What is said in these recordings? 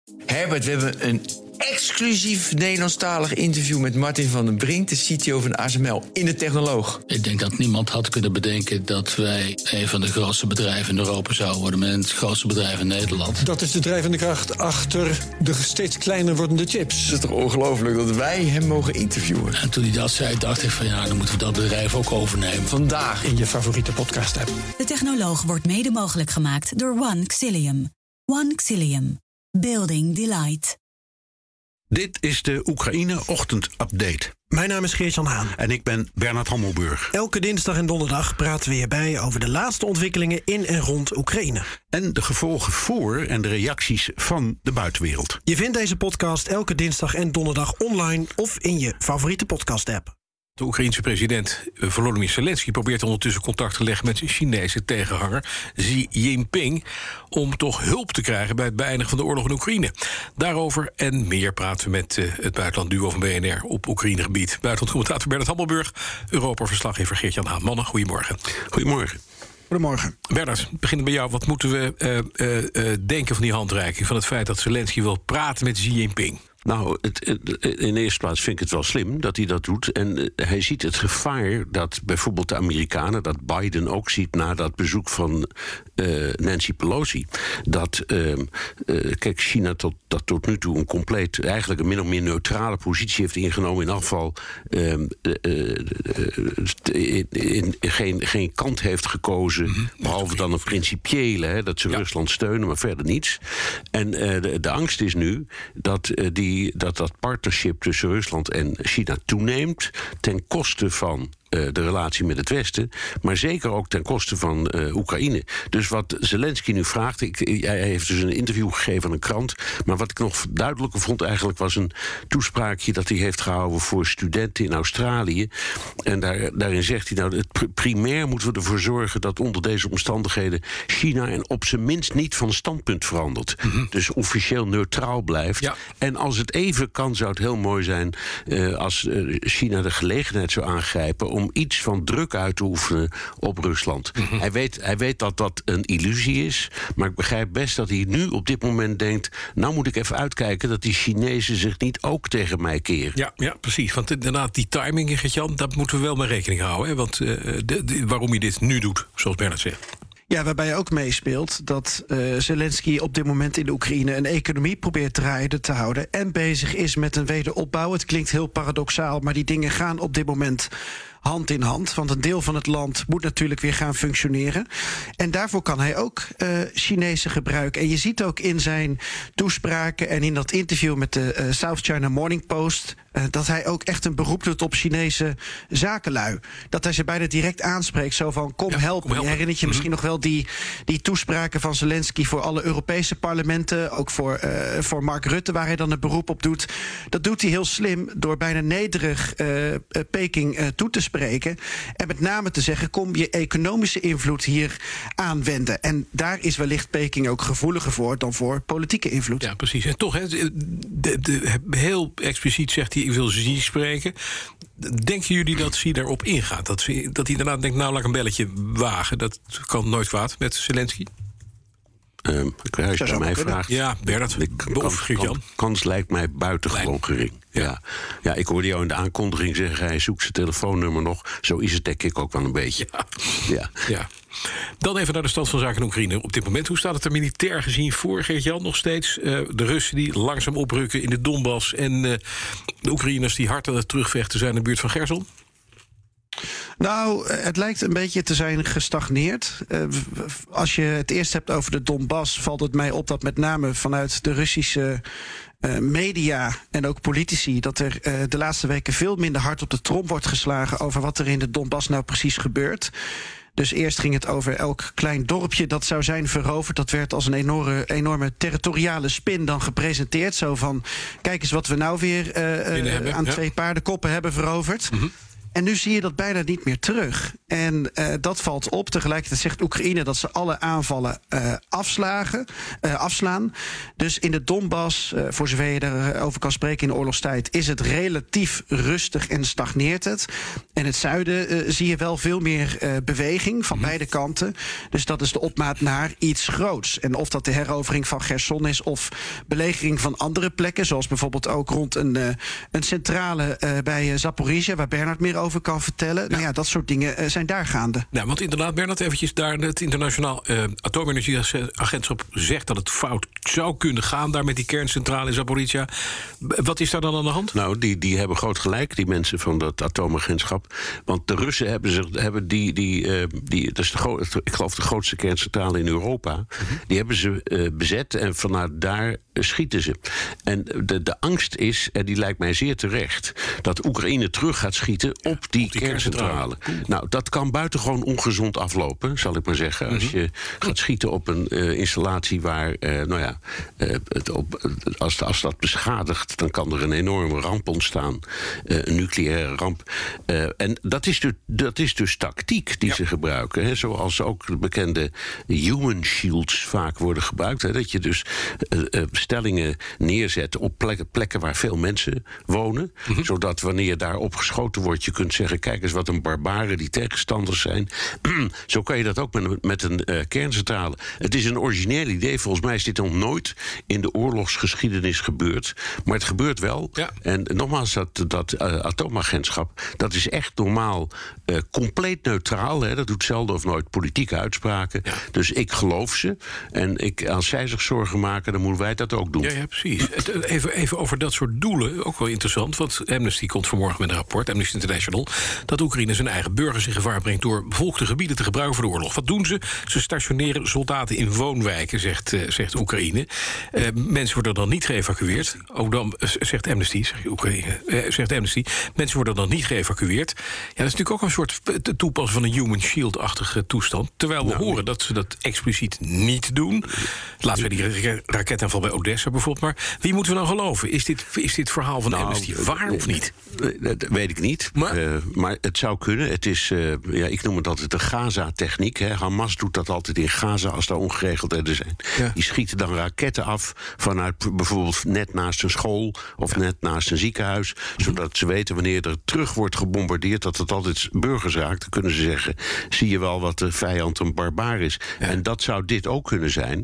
Herbert, we hebben een exclusief Nederlandstalig interview met Martin van den Brink, de CTO van ASML, in de Technoloog. Ik denk dat niemand had kunnen bedenken dat wij een van de grootste bedrijven in Europa zouden worden, met het grootste bedrijf in Nederland. Dat is de drijvende kracht achter de steeds kleiner wordende chips. Het is toch ongelooflijk dat wij hem mogen interviewen. En toen hij dat zei, dacht ik van ja, dan moeten we dat bedrijf ook overnemen. Vandaag In je favoriete podcast-app. De Technoloog wordt mede mogelijk gemaakt door One Xilium. One Xilium. Building Delight. Dit is de Oekraïne-ochtend-update. Mijn naam is Geert-Jan Haan. En ik ben Bernard Hammelburg. Elke dinsdag en donderdag praten we hierbij over de laatste ontwikkelingen in en rond Oekraïne. En de gevolgen voor en de reacties van de buitenwereld. Je vindt deze podcast elke dinsdag en donderdag online of in je favoriete podcast-app. De Oekraïense president Volodymyr Zelensky probeert ondertussen contact te leggen met zijn Chinese tegenhanger Xi Jinping om toch hulp te krijgen bij het beëindigen van de oorlog in Oekraïne. Daarover en meer praten we met het buitenlandduo van BNR op Oekraïnegebied. Buitenlandcommentator Bernard Hammelburg, Europa-verslaggever Geert-Jan Haan. Mannen, goedemorgen. Goedemorgen. Goedemorgen. Bernard, beginnen bij jou. Wat moeten we denken van die handreiking, van het feit dat Zelensky wil praten met Xi Jinping? Nou, in de eerste plaats vind ik het wel slim dat hij dat doet. En hij ziet het gevaar dat bijvoorbeeld de Amerikanen, dat Biden ook ziet na dat bezoek van Nancy Pelosi. Dat, kijk, China dat tot nu toe een compleet, eigenlijk een min of meer neutrale positie heeft ingenomen. In elk geval geen kant heeft gekozen. Behalve dan een principiële, dat ze Rusland steunen, maar verder niets. En de angst is nu dat partnership tussen Rusland en China toeneemt ten koste van de relatie met het Westen, maar zeker ook ten koste van Oekraïne. Dus wat Zelensky nu vraagt, hij heeft dus een interview gegeven aan een krant, maar wat ik nog duidelijker vond eigenlijk was een toespraakje dat hij heeft gehouden voor studenten in Australië. En daarin zegt hij, nou, primair moeten we ervoor zorgen dat onder deze omstandigheden China en op zijn minst niet van standpunt verandert. Dus officieel neutraal blijft. Ja. En als het even kan, zou het heel mooi zijn als China de gelegenheid zou aangrijpen om iets van druk uit te oefenen op Rusland. Hij weet dat dat een illusie is, maar ik begrijp best dat hij nu op dit moment denkt, nou moet ik even uitkijken dat die Chinezen zich niet ook tegen mij keren. Ja, precies. Want inderdaad, die timing, Gert-Jan, daar moeten we wel mee rekening houden. Hè? Want waarom je dit nu doet, zoals Bernard zegt. Ja, waarbij ook meespeelt dat Zelensky op dit moment in de Oekraïne een economie probeert draaiende te houden en bezig is met een wederopbouw. Het klinkt heel paradoxaal, maar die dingen gaan op dit moment hand in hand. Want een deel van het land moet natuurlijk weer gaan functioneren. En daarvoor kan hij ook Chinezen gebruiken. En je ziet ook in zijn toespraken en in dat interview met de South China Morning Post dat hij ook echt een beroep doet op Chinese zakenlui. Dat hij ze bijna direct aanspreekt, zo van kom helpen. Je herinnert je misschien nog wel die toespraken van Zelensky voor alle Europese parlementen, ook voor Mark Rutte, waar hij dan een beroep op doet. Dat doet hij heel slim door bijna nederig Peking toe te spreken. En met name te zeggen, kom je economische invloed hier aanwenden. En daar is wellicht Peking ook gevoeliger voor dan voor politieke invloed. Ja, precies. En toch, heel expliciet zegt hij, ik wil Xi spreken. Denken jullie dat Xi daarop ingaat? Dat hij daarna denkt, nou laat ik een belletje wagen. Dat kan nooit kwaad met Zelensky. Als je mij vraagt. Ja, Bernard. Kans lijkt mij buitengewoon gering. Ja, ik hoorde jou in de aankondiging zeggen, hij zoekt zijn telefoonnummer nog. Zo is het denk ik ook wel een beetje. Ja. Dan even naar de stand van zaken in Oekraïne. Op dit moment, hoe staat het er militair gezien voor, Geert-Jan, nog steeds? De Russen die langzaam oprukken in de Donbass en de Oekraïners die hard aan het terugvechten zijn in de buurt van Gerson? Nou, het lijkt een beetje te zijn gestagneerd. Als je het eerst hebt over de Donbass, valt het mij op dat met name vanuit de Russische media en ook politici, dat er de laatste weken veel minder hard op de trom wordt geslagen over wat er in de Donbass nou precies gebeurt. Dus eerst ging het over elk klein dorpje dat zou zijn veroverd. Dat werd als een enorme territoriale spin dan gepresenteerd. Zo van, kijk eens wat we nou weer aan 2 paardenkoppen hebben veroverd. En nu zie je dat bijna niet meer terug. En dat valt op. Tegelijkertijd zegt Oekraïne dat ze alle aanvallen afslaan. Dus in de Donbass, voor zover je daarover kan spreken in de oorlogstijd, is het relatief rustig en stagneert het. En het zuiden zie je wel veel meer beweging van beide kanten. Dus dat is de opmaat naar iets groots. En of dat de herovering van Cherson is of belegering van andere plekken, zoals bijvoorbeeld ook rond een centrale bij Zaporizhzhia, waar Bernard meer over kan vertellen. Nou ja, dat soort dingen zijn daar gaande. Nou, want inderdaad, Bernard, eventjes daar. Het Internationaal Atoomenergieagentschap zegt dat het fout zou kunnen gaan daar met die kerncentrale in Zaporizhzhia. Wat is daar dan aan de hand? Nou, die hebben groot gelijk, die mensen van dat atoomagentschap. Want de Russen hebben dat is ik geloof de grootste kerncentrale in Europa. Die hebben ze bezet en vanuit daar schieten ze. En de angst is, en die lijkt mij zeer terecht, dat Oekraïne terug gaat schieten op die kerncentrale. Nou, dat kan buitengewoon ongezond aflopen, zal ik maar zeggen. Als je gaat schieten op een installatie waar, als dat beschadigt, dan kan er een enorme ramp ontstaan. Een nucleaire ramp. En dat is dus tactiek die ze gebruiken. Hè, zoals ook de bekende human shields vaak worden gebruikt. Hè, dat je dus stellingen neerzet op plekken waar veel mensen wonen. Zodat wanneer daarop geschoten wordt, je kunt zeggen, kijk eens wat een barbaren die tegenstanders zijn. Zo kan je dat ook met een kerncentrale. Het is een origineel idee. Volgens mij is dit nog nooit in de oorlogsgeschiedenis gebeurd. Maar het gebeurt wel. Ja. En nogmaals, dat atoomagentschap, dat is echt normaal compleet neutraal. Hè. Dat doet zelden of nooit politieke uitspraken. Ja. Dus ik geloof ze. En als zij zich zorgen maken, dan moeten wij dat ook doen. Ja, precies. Even over dat soort doelen, ook wel interessant. Want Amnesty komt vanmorgen met een rapport, Amnesty International, dat Oekraïne zijn eigen burgers in gevaar brengt door bevolkte gebieden te gebruiken voor de oorlog. Wat doen ze? Ze stationeren soldaten in woonwijken, zegt Oekraïne. Mensen worden dan niet geëvacueerd. Ook dan, zegt Amnesty, mensen worden dan niet geëvacueerd. Ja, dat is natuurlijk ook een soort toepassing van een human shield-achtige toestand. Terwijl we horen dat ze dat expliciet niet doen. Laten we die raketaanval bij Odessa bijvoorbeeld. Maar wie moeten we dan geloven? Is dit verhaal van Amnesty waar of niet? Dat weet ik niet. Maar het zou kunnen. Het is, ik noem het altijd de Gaza-techniek. Hè. Hamas doet dat altijd in Gaza als daar ongeregeldheden zijn. Ja. Die schieten dan raketten af vanuit bijvoorbeeld net naast een school of net naast een ziekenhuis. Zodat ze weten wanneer er terug wordt gebombardeerd dat het altijd burgers raakt. Dan kunnen ze zeggen, zie je wel wat de vijand een barbaar is. Ja. En dat zou dit ook kunnen zijn.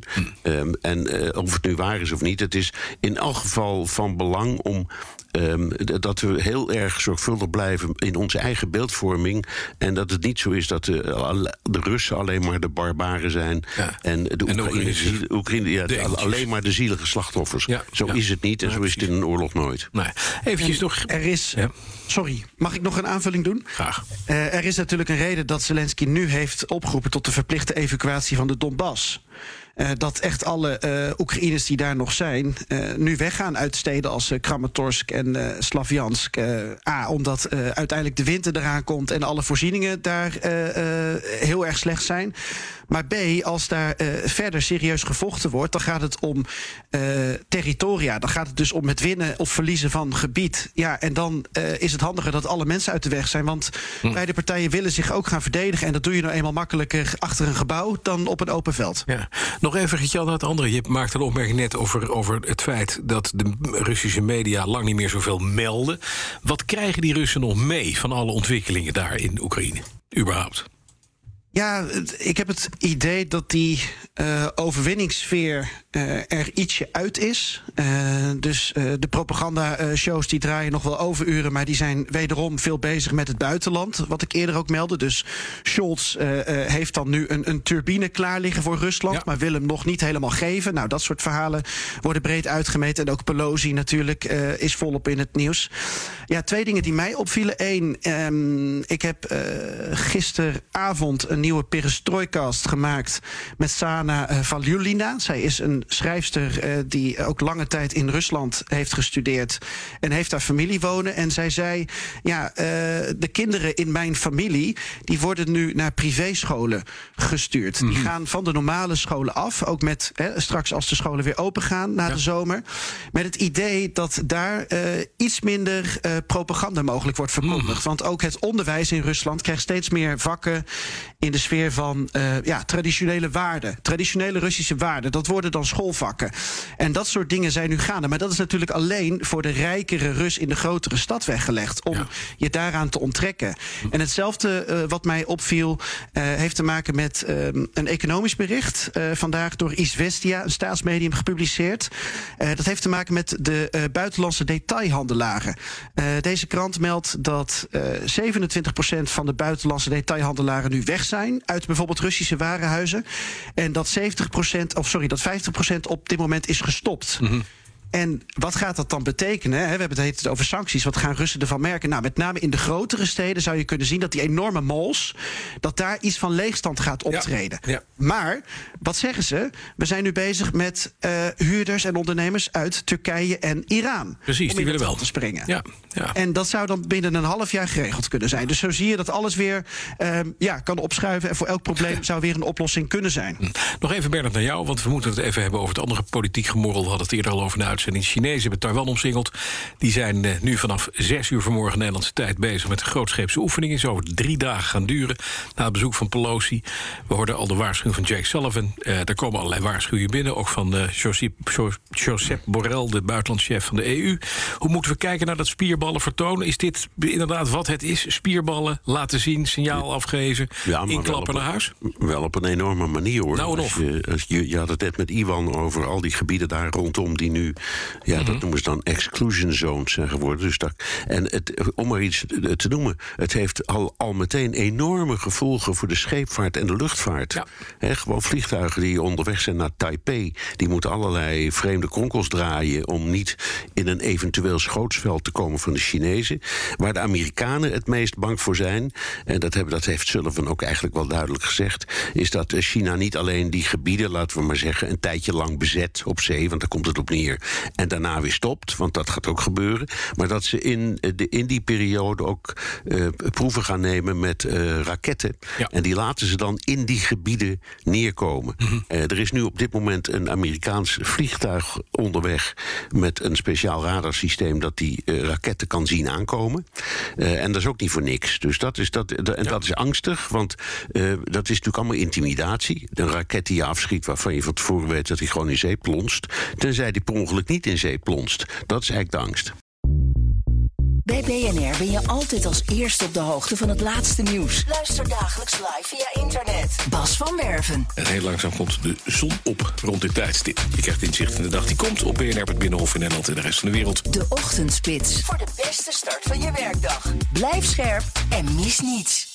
Of het nu waar is of niet, het is in elk geval van belang om dat we heel erg zorgvuldig blijven in onze eigen beeldvorming. En dat het niet zo is dat de Russen alleen maar de barbaren zijn. Ja. En de Oekraïne alleen maar de zielige slachtoffers. Ja. Zo is het niet en zo is het in een oorlog nooit. Nee. Eventjes nog. Er is. Ja. Sorry, mag ik nog een aanvulling doen? Graag. Er is natuurlijk een reden dat Zelensky nu heeft opgeroepen tot de verplichte evacuatie van de Donbass. Dat echt alle Oekraïners die daar nog zijn nu weggaan uit steden als Kramatorsk en Slavjansk. Omdat uiteindelijk de winter eraan komt en alle voorzieningen daar heel erg slecht zijn. Maar B, als daar verder serieus gevochten wordt, dan gaat het om territoria. Dan gaat het dus om het winnen of verliezen van gebied. Ja, en dan is het handiger dat alle mensen uit de weg zijn. Want beide partijen willen zich ook gaan verdedigen. En dat doe je nou eenmaal makkelijker achter een gebouw dan op een open veld. Ja. Nog even, Gertjan, naar het andere. Je maakte een opmerking net over het feit dat de Russische media lang niet meer zoveel melden. Wat krijgen die Russen nog mee van alle ontwikkelingen daar in Oekraïne? Überhaupt? Ja, ik heb het idee dat die overwinningssfeer er ietsje uit is. Dus de propaganda-shows die draaien nog wel overuren, maar die zijn wederom veel bezig met het buitenland, wat ik eerder ook meldde. Dus Scholz heeft dan nu een turbine klaar liggen voor Rusland, maar wil hem nog niet helemaal geven. Nou, dat soort verhalen worden breed uitgemeten. En ook Pelosi natuurlijk is volop in het nieuws. Ja, twee dingen die mij opvielen. Eén, ik heb gisteravond een nieuwe Perestroikast gemaakt met Sana Valjulina. Zij is een schrijfster die ook lange tijd in Rusland heeft gestudeerd en heeft daar familie wonen. En zij zei, de kinderen in mijn familie die worden nu naar privéscholen gestuurd. Die gaan van de normale scholen af, ook met straks als de scholen weer open gaan na de zomer, met het idee dat daar iets minder propaganda mogelijk wordt verkondigd. Want ook het onderwijs in Rusland krijgt steeds meer vakken in de sfeer van traditionele waarden, traditionele Russische waarden. Dat worden dan schoolvakken. En dat soort dingen zijn nu gaande. Maar dat is natuurlijk alleen voor de rijkere Rus in de grotere stad weggelegd, om je daaraan te onttrekken. En hetzelfde wat mij opviel heeft te maken met een economisch bericht, vandaag door Izvestia, een staatsmedium, gepubliceerd. Dat heeft te maken met de buitenlandse detailhandelaren. Deze krant meldt dat 27% van de buitenlandse detailhandelaren nu weg zijn uit bijvoorbeeld Russische warenhuizen. En dat 50% op dit moment is gestopt. En wat gaat dat dan betekenen? We hebben het over sancties. Wat gaan Russen ervan merken? Nou, met name in de grotere steden zou je kunnen zien dat die enorme malls, dat daar iets van leegstand gaat optreden. Ja. Maar, wat zeggen ze? We zijn nu bezig met huurders en ondernemers uit Turkije en Iran. Precies, om die willen wel wel te springen. Ja. En dat zou dan binnen een half jaar geregeld kunnen zijn. Dus zo zie je dat alles weer kan opschuiven. En voor elk probleem zou weer een oplossing kunnen zijn. Nog even, Bernard, naar jou, want we moeten het even hebben over het andere politiek gemorrel. We hadden het eerder al over de uitzending. De Chinezen hebben Taiwan omsingeld. Die zijn nu vanaf 6 uur vanmorgen Nederlandse tijd bezig met de grootscheepse oefeningen. Die over 3 dagen gaan duren. Na het bezoek van Pelosi. We hoorden al de waarschuwing van Jake Sullivan. Er komen allerlei waarschuwingen binnen. Ook van Josep Borrell, de buitenlandschef van de EU. Hoe moeten we kijken naar dat spierballenvertoon? Is dit inderdaad wat het is? Spierballen laten zien, signaal afgeven, inklappen naar huis? Wel op een enorme manier, hoor. Nou, je had het net met Iwan over al die gebieden daar rondom die nu, dat noemen ze dan exclusion zones zijn geworden. Dus om maar iets te noemen, het heeft al meteen enorme gevolgen voor de scheepvaart en de luchtvaart. Ja. Gewoon vliegtuigen die onderweg zijn naar Taipei, die moeten allerlei vreemde kronkels draaien om niet in een eventueel schootsveld te komen van de Chinezen. Waar de Amerikanen het meest bang voor zijn, en dat heeft Sullivan ook eigenlijk wel duidelijk gezegd, is dat China niet alleen die gebieden, laten we maar zeggen, een tijdje lang bezet op zee, want daar komt het op neer, en daarna weer stopt, want dat gaat ook gebeuren, maar dat ze in die periode ook proeven gaan nemen met raketten. Ja. En die laten ze dan in die gebieden neerkomen. Er is nu op dit moment een Amerikaans vliegtuig onderweg met een speciaal radarsysteem dat die raketten kan zien aankomen. En dat is ook niet voor niks. Dus dat is angstig, want dat is natuurlijk allemaal intimidatie. Een raket die je afschiet waarvan je van tevoren weet dat hij gewoon in zee plonst, tenzij die per ongeluk niet in zee plonst. Dat is eigenlijk de angst. Bij BNR ben je altijd als eerste op de hoogte van het laatste nieuws. Luister dagelijks live via internet. Bas van Werven. En heel langzaam komt de zon op rond dit tijdstip. Je krijgt inzicht in de dag die komt op BNR, het Binnenhof in Nederland en de rest van de wereld. De Ochtendspits. Voor de beste start van je werkdag. Blijf scherp en mis niets.